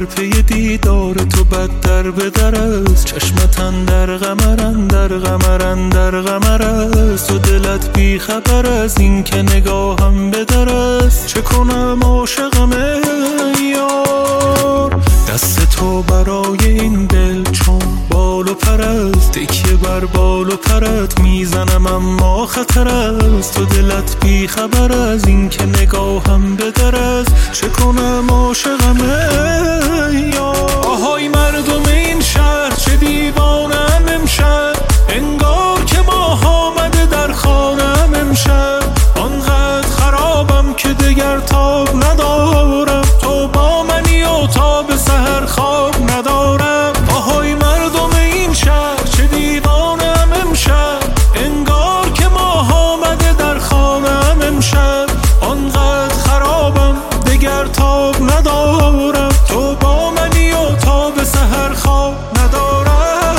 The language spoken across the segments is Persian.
پی دیدار تو بدتر به در است. چشمتن در غمرن در غمرن در غمر است. و دلت بی خبر از این که نگاهم به در است. چه کنم عاشقم یار، دست تو برای این دل چون بال و پر است. تکیه بر بال و پرت میزنم اما خطر است. و دلت بی خبر از این که نگاهم به در است. چه کنم عاشقم یار. آهای مردم این شهر چه دیوانم امشب، انگار که ماه آمده در خانم امشب. آنقدر خرابم که دگر تاب ندارم، تو با منی و تا به سحر خواب ندارم. آهای مردم این شهر چه دیوانم امشب، انگار که ماه آمده در خانم امشب. آنقدر خرابم دگر تاب ندارم، تو با منی و تا به سحر خواب ندارم.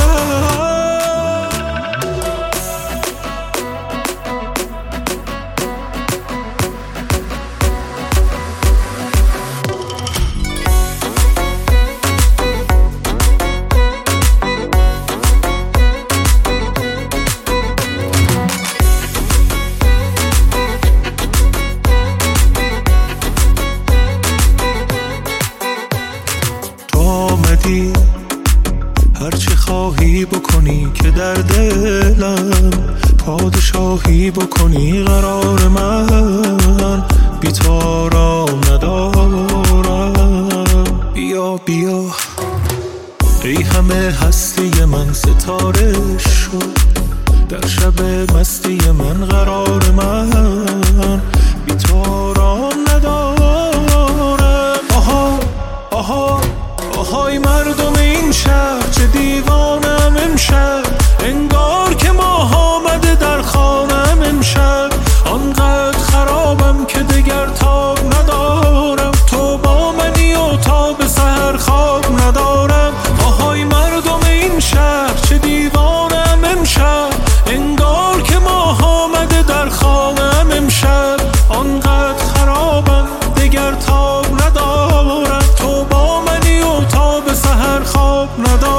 هرچی خواهی بکنی که در دلم پادشاهی بکنی. قرار من بی تو آرام ندارم. بیا بیا ای همه هستی من ستاره شد، در شب مستی من قرار من بی تو آرام ندارم. آها آها آهای مردم این شهر چه دیوانم امشب، انگار که ماه آمده در خانم امشب. آنقدر خرابم که دگر تاب ندارم، تو با منی و تا به سحر خواب ندارم. آهای مردم این شهر چه دیوانم امشب، انگار که ماه آمده در خانم امشب. آنقدر خرابم دگر تاب ندارم، تو با منی و تا به سحر خواب ندارم.